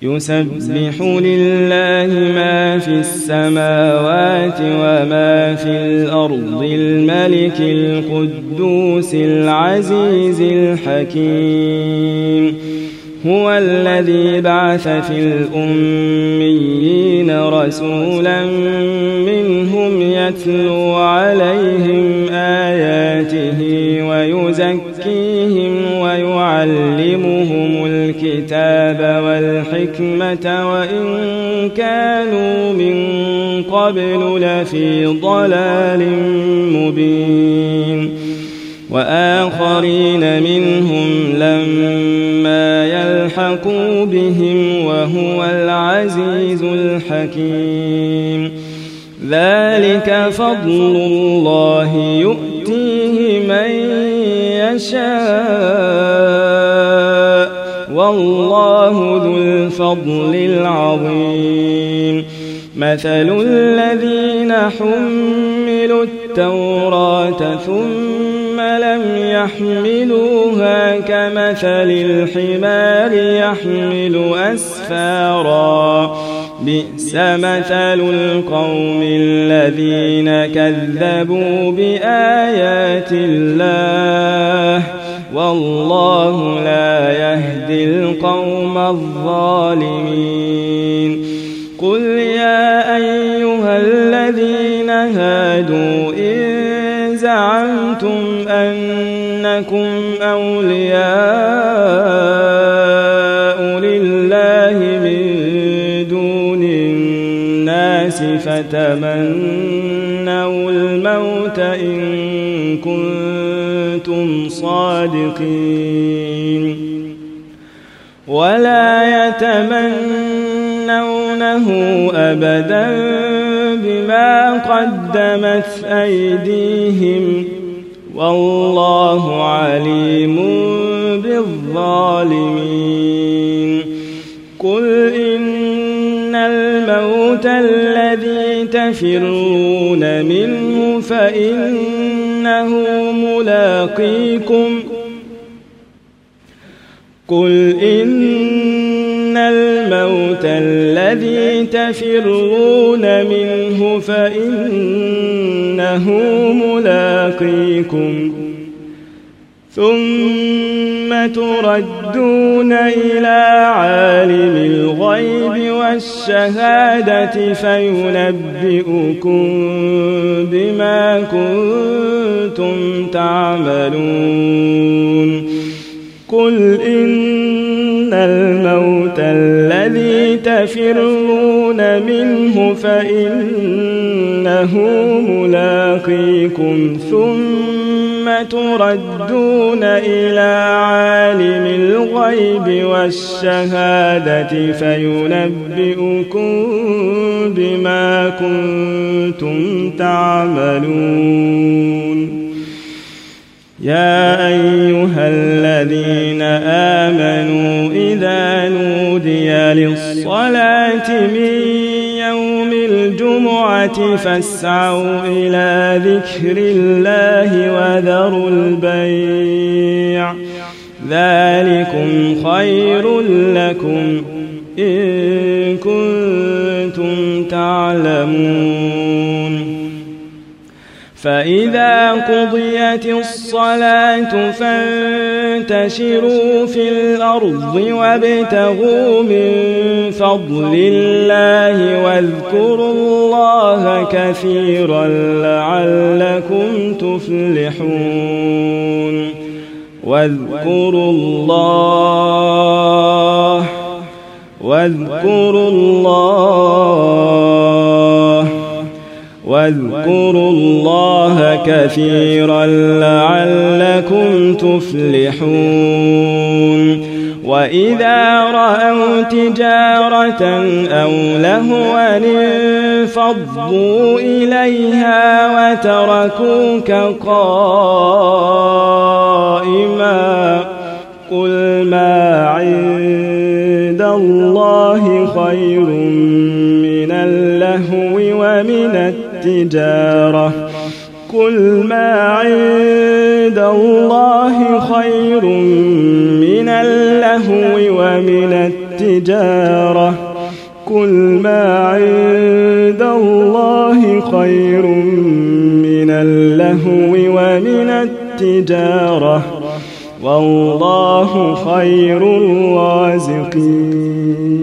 يسبح لله ما في السماوات وما في الأرض الملك القدوس العزيز الحكيم هو الذي بعث في الأميين رسولا منهم يتلو عليهم آياته ويزكيهم ويعلمهم الكتاب والحكمة وإن كانوا من قبل لفي ضلال مبين وآخرين منهم لما يلحقوا بهم وهو العزيز الحكيم ذلك فضل الله يؤتيه من يشاء والله ذو الفضل العظيم مثل الذين حملوا التوراة ثم لم يحملوها كمثل الحمار يحمل أسفارا بئس مثل القوم الذين كذبوا بآيات الله والله لا يهدي القوم الظالمين قل يا أيها الذين هادوا إن زعمتم أنكم أولياء لله من دون الناس فتمنوا الموت إن كنتم صادقين ولا يتمنونه أبدا بما قدمت أيديهم والله عليم بالظالمين قل إن الموت الذي تفرون منه فإنه ملاقيكم قل إن الموت الذي تفرون منه فإنه ملاقيكم ثم تردون إلى عالم الغيب والشهادة فينبئكم بما كنتم تعملون قل إن الموت الذي تفرون منه فإنه ملاقيكم ثم تردون إلى عالم الغيب والشهادة فينبئكم بما كنتم تعملون يا أيها الذين آمنوا إذا نودي للصلاة من يوم الجمعة فاسعوا إلى ذكر الله وذروا البيع ذلكم خير لكم إن كنتم تعلمون فإذا قضيت الصلاة فانتشروا في الأرض وابتغوا من فضل الله واذكروا الله كثيرا لعلكم تفلحون واذكروا الله كثيرا لعلكم تفلحون وإذا رأوا تجارة أو لهوا انفضوا إليها وتركوك قائما قل ما عند الله خير من اللهو ومن التجارة قل ما عند الله خير من اللهو ومن التجارة التجارة قل ما عند الله خير من اللهو ومن التجارة والله خير الرازقين